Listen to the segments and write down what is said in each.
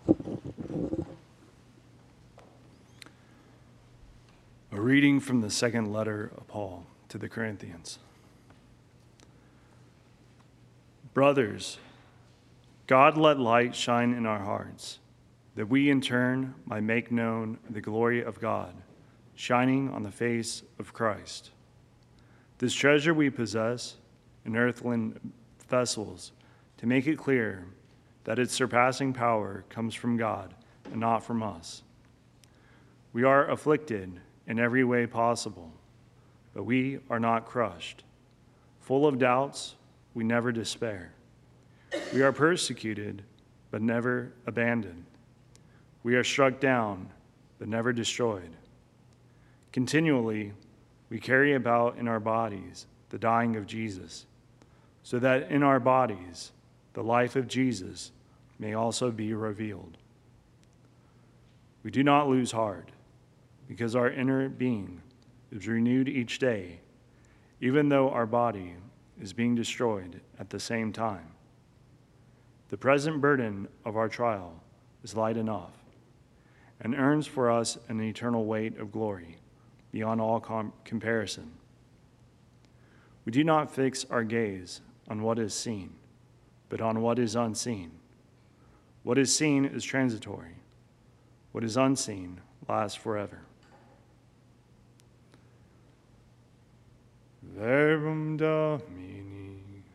A reading from the second letter of Paul to the Corinthians. Brothers, God let light shine in our hearts, that we in turn might make known the glory of God, shining on the face of Christ. This treasure we possess in earthen vessels, to make it clear that its surpassing power comes from God and not from us. We are afflicted in every way possible, but we are not crushed. Full of doubts, we never despair. We are persecuted, but never abandoned. We are struck down, but never destroyed. Continually, we carry about in our bodies the dying of Jesus, so that in our bodies the life of Jesus may also be revealed. We do not lose heart, because our inner being is renewed each day, even though our body is being destroyed at the same time. The present burden of our trial is light enough and earns for us an eternal weight of glory beyond all comparison. We do not fix our gaze on what is seen, but on what is unseen. What is seen is transitory. What is unseen lasts forever. Verbum Domini.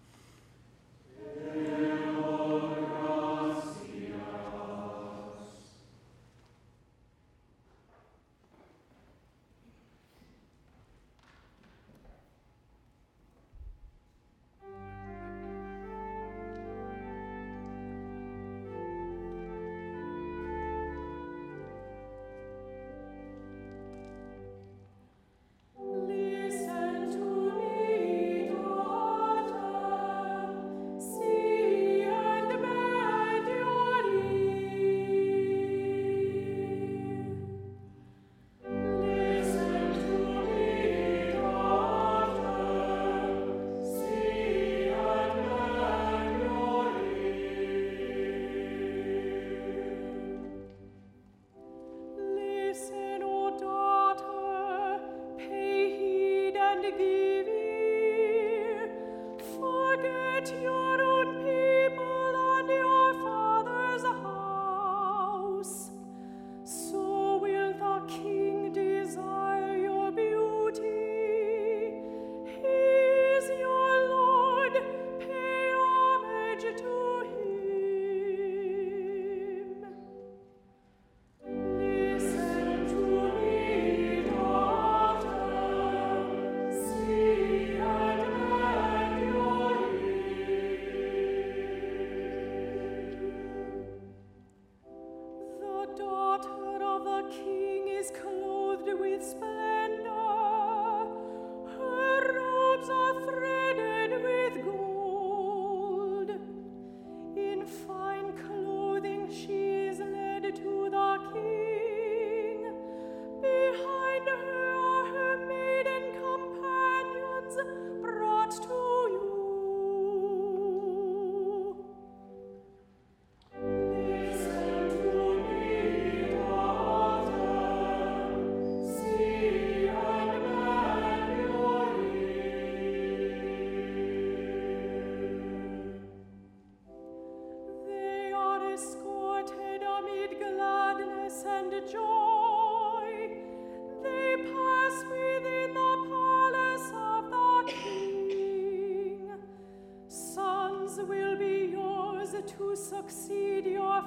Succeed your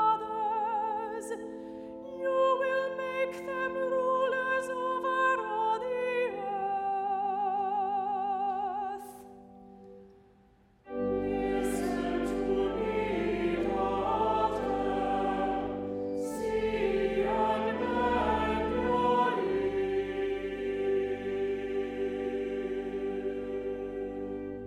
fathers, you will make them rulers over all the earth. Listen to me, daughter, see and bend your ear.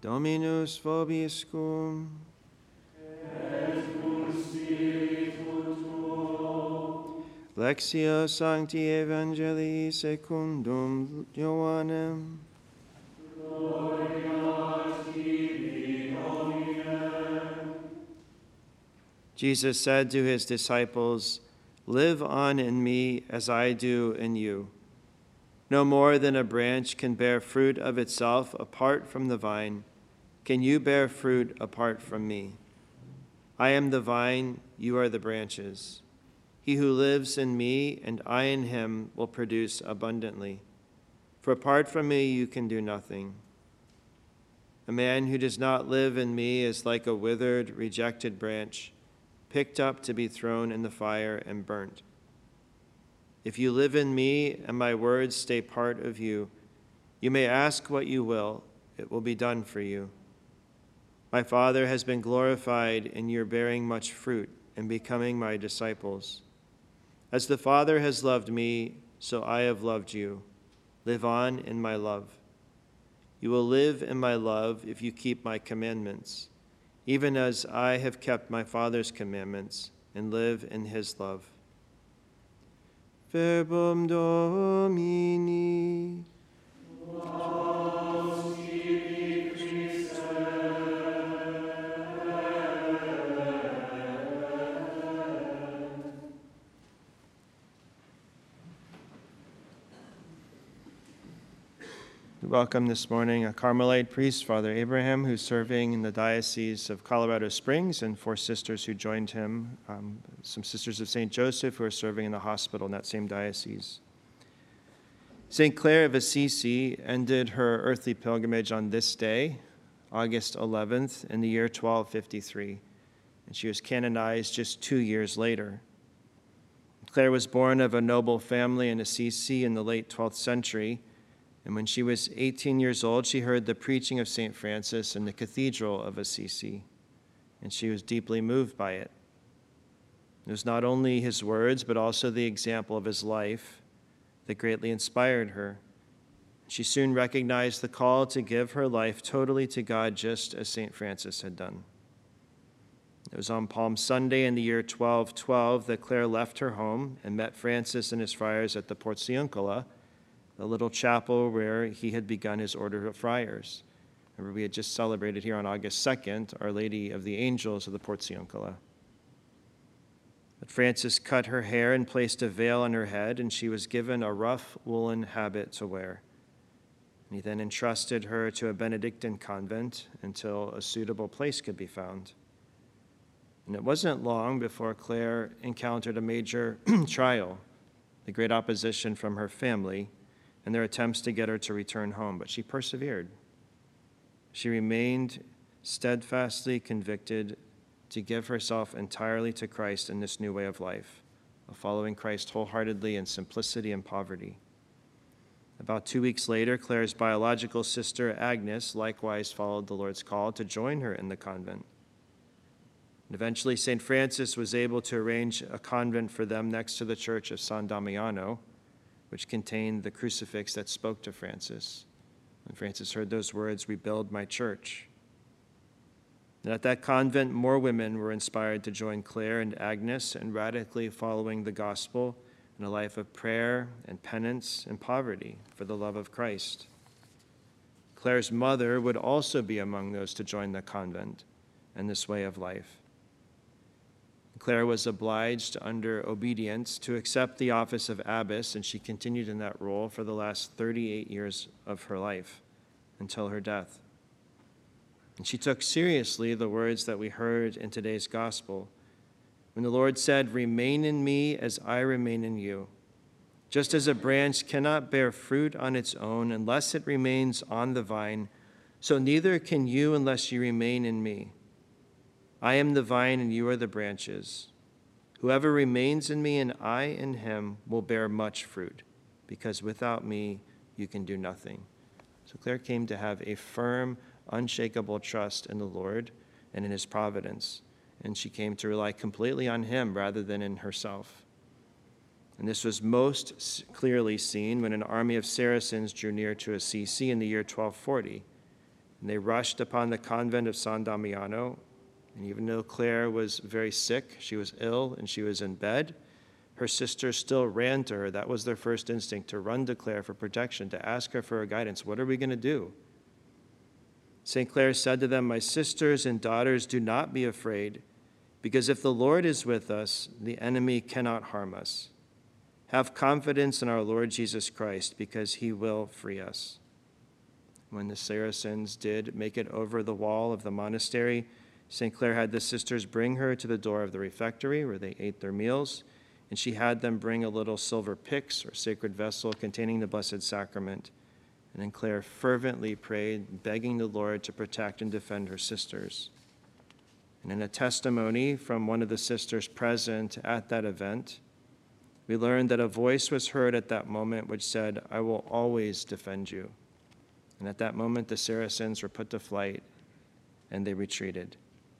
Dominus vobiscum. Lectio Sancti Evangelii secundum Ioannem. Jesus said to his disciples, "Live on in me as I do in you. No more than a branch can bear fruit of itself apart from the vine, can you bear fruit apart from me. I am the vine, you are the branches. He who lives in me and I in him will produce abundantly. For apart from me you can do nothing. A man who does not live in me is like a withered, rejected branch, picked up to be thrown in the fire and burnt. If you live in me and my words stay part of you, you may ask what you will, it will be done for you. My Father has been glorified in your bearing much fruit and becoming my disciples. As the Father has loved me, so I have loved you. Live on in my love. You will live in my love if you keep my commandments, even as I have kept my Father's commandments and live in his love. Verbum Domini. We welcome this morning a Carmelite priest, Father Abraham, who's serving in the Diocese of Colorado Springs, and 4 sisters who joined him, some Sisters of St. Joseph who are serving in the hospital in that same diocese. St. Clare of Assisi ended her earthly pilgrimage on this day, August 11th, in the year 1253, and she was canonized just 2 years later. Clare was born of a noble family in Assisi in the late 12th century, and when she was 18 years old, she heard the preaching of St. Francis in the Cathedral of Assisi, and she was deeply moved by it. It was not only his words, but also the example of his life that greatly inspired her. She soon recognized the call to give her life totally to God, just as St. Francis had done. It was on Palm Sunday in the year 1212 that Clare left her home and met Francis and his friars at the Porziuncola, the little chapel where he had begun his order of friars. Remember, we had just celebrated here on August 2nd, Our Lady of the Angels of the Porziuncola. But Francis cut her hair and placed a veil on her head, and she was given a rough woolen habit to wear. And he then entrusted her to a Benedictine convent until a suitable place could be found. And it wasn't long before Clare encountered a major trial, the great opposition from her family, and their attempts to get her to return home, but she persevered. She remained steadfastly convicted to give herself entirely to Christ in this new way of life, of following Christ wholeheartedly in simplicity and poverty. About 2 weeks later, Clare's biological sister, Agnes, likewise followed the Lord's call to join her in the convent. And eventually, St. Francis was able to arrange a convent for them next to the church of San Damiano, which contained the crucifix that spoke to Francis. When Francis heard those words, "Rebuild my church." And at that convent, more women were inspired to join Clare and Agnes in radically following the gospel in a life of prayer and penance and poverty for the love of Christ. Clare's mother would also be among those to join the convent and this way of life. Clare was obliged, under obedience, to accept the office of abbess, and she continued in that role for the last 38 years of her life until her death. And she took seriously the words that we heard in today's gospel, when the Lord said, "Remain in me as I remain in you. Just as a branch cannot bear fruit on its own unless it remains on the vine, so neither can you unless you remain in me. I am the vine and you are the branches. Whoever remains in me and I in him will bear much fruit, because without me you can do nothing." So Clare came to have a firm, unshakable trust in the Lord and in his providence, and she came to rely completely on him rather than in herself. And this was most clearly seen when an army of Saracens drew near to Assisi in the year 1240. And they rushed upon the convent of San Damiano. And even though Clare was very sick, she was ill and she was in bed, her sisters still ran to her. That was their first instinct, to run to Clare for protection, to ask her for guidance. What are we going to do? St. Clare said to them, "My sisters and daughters, do not be afraid, because if the Lord is with us, the enemy cannot harm us. Have confidence in our Lord Jesus Christ, because he will free us." When the Saracens did make it over the wall of the monastery, St. Clare had the sisters bring her to the door of the refectory where they ate their meals, and she had them bring a little silver pyx or sacred vessel containing the Blessed Sacrament. And then Clare fervently prayed, begging the Lord to protect and defend her sisters. And in a testimony from one of the sisters present at that event, we learned that a voice was heard at that moment which said, "I will always defend you." And at that moment, the Saracens were put to flight and they retreated.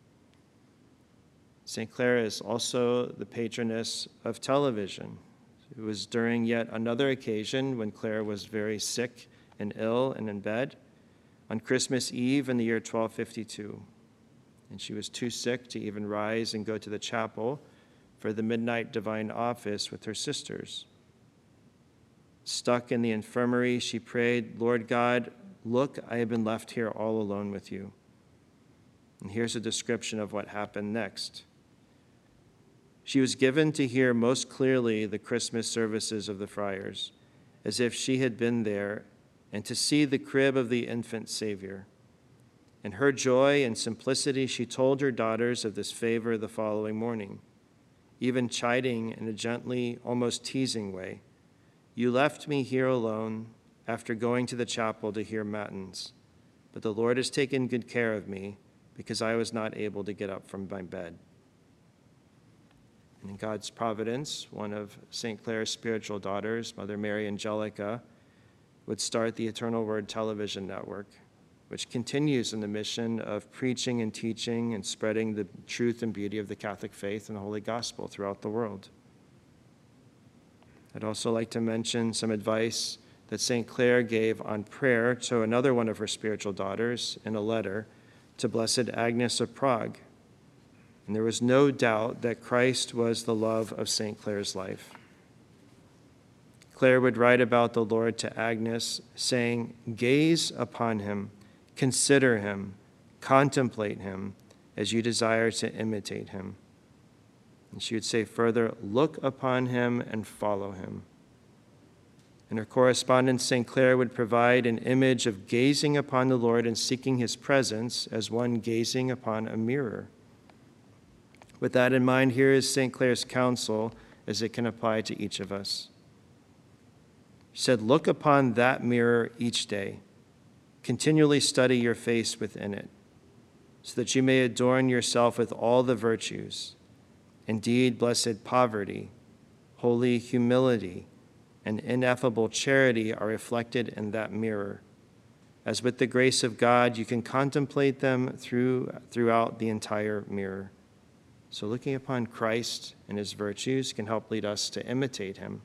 St. Clare is also the patroness of television. It was during yet another occasion when Clare was very sick and ill and in bed, on Christmas Eve in the year 1252. And she was too sick to even rise and go to the chapel for the midnight divine office with her sisters. Stuck in the infirmary, she prayed, "Lord God, look, I have been left here all alone with you." And here's a description of what happened next. She was given to hear most clearly the Christmas services of the friars, as if she had been there, and to see the crib of the infant Savior. In her joy and simplicity, she told her daughters of this favor the following morning, even chiding in a gently, almost teasing way. "You left me here alone after going to the chapel to hear matins, but the Lord has taken good care of me because I was not able to get up from my bed." And in God's providence, one of St. Clare's spiritual daughters, Mother Mary Angelica, would start the Eternal Word television network, which continues in the mission of preaching and teaching and spreading the truth and beauty of the Catholic faith and the Holy Gospel throughout the world. I'd also like to mention some advice that St. Clare gave on prayer to another one of her spiritual daughters in a letter to Blessed Agnes of Prague. And there was no doubt that Christ was the love of St. Clare's life. Clare would write about the Lord to Agnes, saying, "Gaze upon him, consider him, contemplate him, as you desire to imitate him." And she would say further, "Look upon him and follow him." In her correspondence, St. Clare would provide an image of gazing upon the Lord and seeking his presence as one gazing upon a mirror. With that in mind, here is St. Clare's counsel as it can apply to each of us. She said, "Look upon that mirror each day. Continually study your face within it, so that you may adorn yourself with all the virtues. Indeed, blessed poverty, holy humility, and ineffable charity are reflected in that mirror, as with the grace of God you can contemplate them throughout the entire mirror." So looking upon Christ and his virtues can help lead us to imitate him.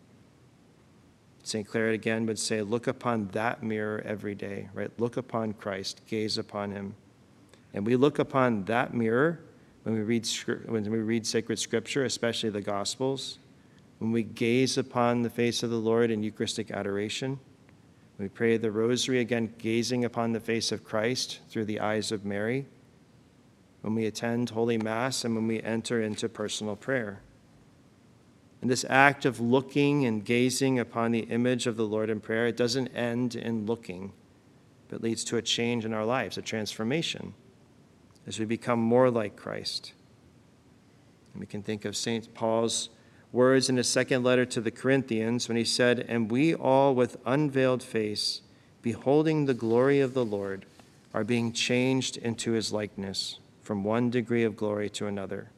St. Clare again would say, look upon that mirror every day, right? Look upon Christ, gaze upon him. And we look upon that mirror when we read sacred scripture, especially the Gospels, when we gaze upon the face of the Lord in Eucharistic adoration, when we pray the rosary, again, gazing upon the face of Christ through the eyes of Mary, when we attend Holy Mass, and when we enter into personal prayer. And this act of looking and gazing upon the image of the Lord in prayer, it doesn't end in looking, but leads to a change in our lives, a transformation, as we become more like Christ. And we can think of St. Paul's words in his second letter to the Corinthians when he said, "And we all with unveiled face, beholding the glory of the Lord, are being changed into his likeness, from one degree of glory to another."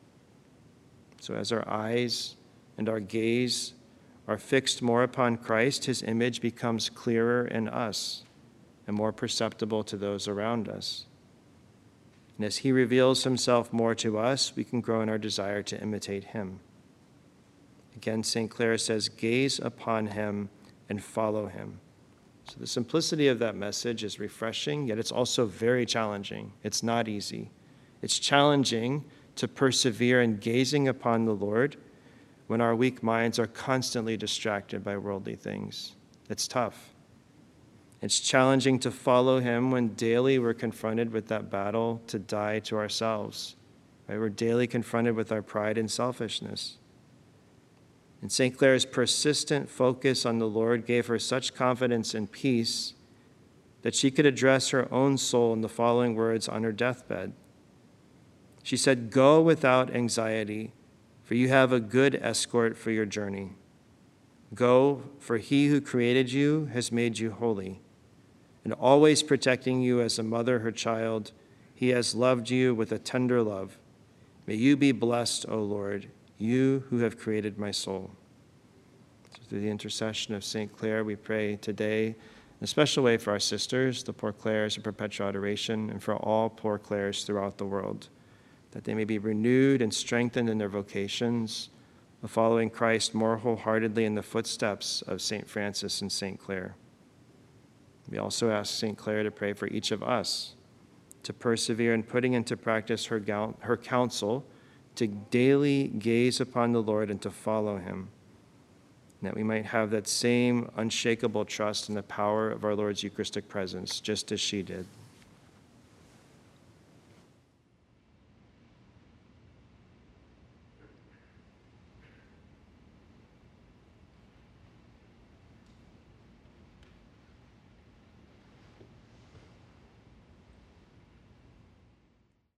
So as our eyes and our gaze are fixed more upon Christ, his image becomes clearer in us and more perceptible to those around us. And as he reveals himself more to us, we can grow in our desire to imitate him. Again, St. Clare says, gaze upon him and follow him. So the simplicity of that message is refreshing, yet it's also very challenging. It's not easy. It's challenging to persevere in gazing upon the Lord when our weak minds are constantly distracted by worldly things. It's tough. It's challenging to follow him when daily we're confronted with that battle to die to ourselves. Right? We're daily confronted with our pride and selfishness. And St. Clare's persistent focus on the Lord gave her such confidence and peace that she could address her own soul in the following words on her deathbed. She said, "Go without anxiety, for you have a good escort for your journey. Go, for he who created you has made you holy. And always protecting you as a mother her child, he has loved you with a tender love. May you be blessed, O Lord, you who have created my soul." So through the intercession of St. Clare, we pray today in a special way for our sisters, the Poor Clares in perpetual adoration, and for all Poor Clares throughout the world, that they may be renewed and strengthened in their vocations of following Christ more wholeheartedly in the footsteps of St. Francis and St. Clare. We also ask St. Clare to pray for each of us to persevere in putting into practice her counsel to daily gaze upon the Lord and to follow him, and that we might have that same unshakable trust in the power of our Lord's Eucharistic presence, just as she did.